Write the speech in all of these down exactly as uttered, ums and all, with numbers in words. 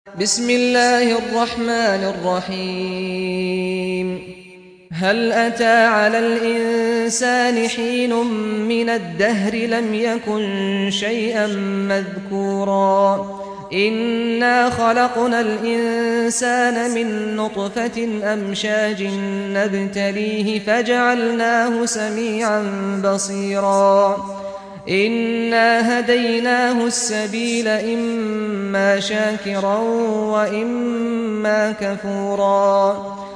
بسم الله الرحمن الرحيم هل أتى على الإنسان حين من الدهر لم يكن شيئا مذكورا إنا خلقنا الإنسان من نطفة أمشاج نبتليه فجعلناه سميعا بصيرا إنا هديناه السبيل إما شاكرا وإما كفورا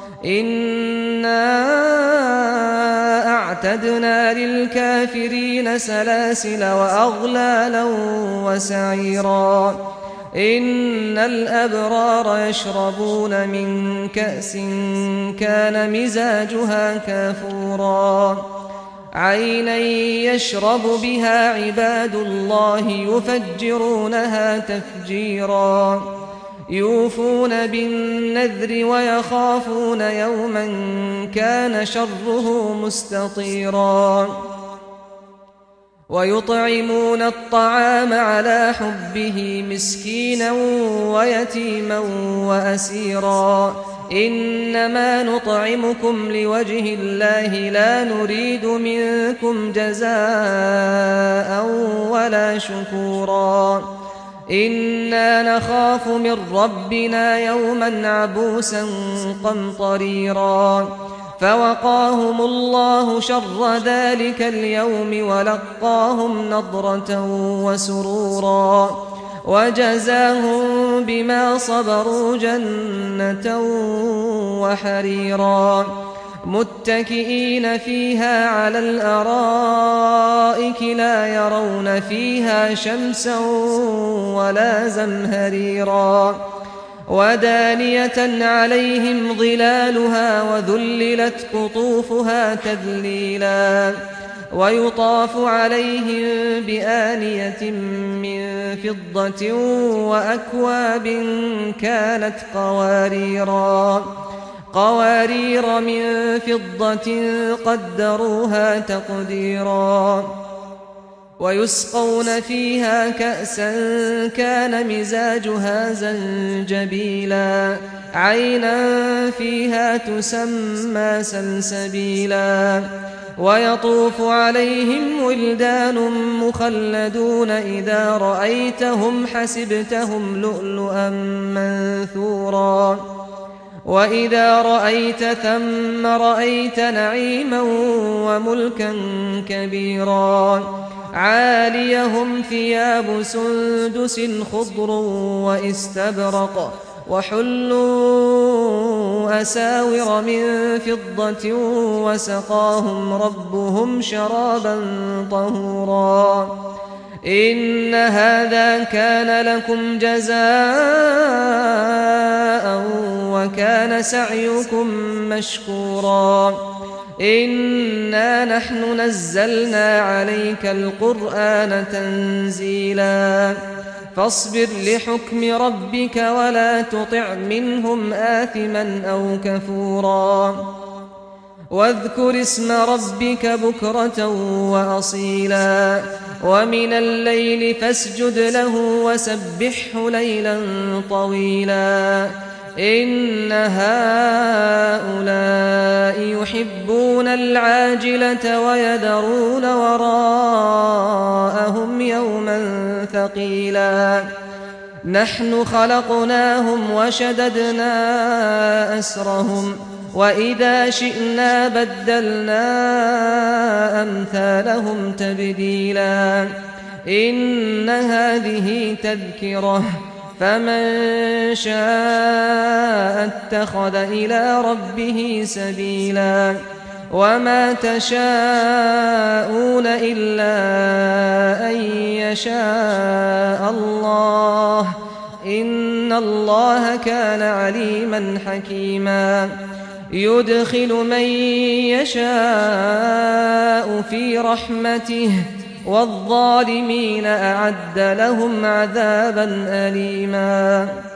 إنا أعتدنا للكافرين سلاسل وأغلالا وسعيرا إن الأبرار يشربون من كأس كان مزاجها كافورا عينا يشرب بها عباد الله يفجرونها تفجيرا يوفون بالنذر ويخافون يوما كان شره مستطيرا ويطعمون الطعام على حبه مسكينا ويتيما وأسيرا إنما نطعمكم لوجه الله لا نريد منكم جزاء ولا شكورا إنا نخاف من ربنا يوما عبوسا قمطريرا فوقاهم الله شر ذلك اليوم ولقاهم نضرة وسرورا وجزاهم بما صبروا جنة وحريرا متكئين فيها على الأرائك لا يرون فيها شمسا ولا زمهريرا ودانية عليهم ظلالها وذللت قطوفها تذليلا ويطاف عليهم بآنية من فضة وأكواب كانت قواريرا قوارير من فضة قدروها تقديرا ويسقون فيها كأسا كان مزاجها زنجبيلا عينا فيها تسمى سلسبيلا ويطوف عليهم ولدان مخلدون إذا رأيتهم حسبتهم لؤلؤا منثورا وإذا رأيت ثم رأيت نعيما وملكا كبيرا عاليهم ثياب سندس خضر وإستبرق وحلوا أساور من فضة وسقاهم ربهم شرابا طهورا إن هذا كان لكم جزاء وكان سعيكم مشكورا إنا نحن نزلنا عليك القرآن تنزيلا فاصبر لحكم ربك ولا تطع منهم آثما أو كفورا واذكر اسم ربك بكرة وأصيلا ومن الليل فاسجد له وسبحه ليلا طويلا إن هؤلاء يحبون العاجلة ويذرون وراءهم يوما ثقيلا نحن خلقناهم وشددنا أسرهم وإذا شئنا بدلنا أمثالهم تبديلا إن هذه تذكرة فمن شاء اتخذ إلى ربه سبيلا وما تشاءون إلا أن يشاء الله إن الله كان عليما حكيما يدخل من يشاء في رحمته والظالمين أعد لهم عذابا أليما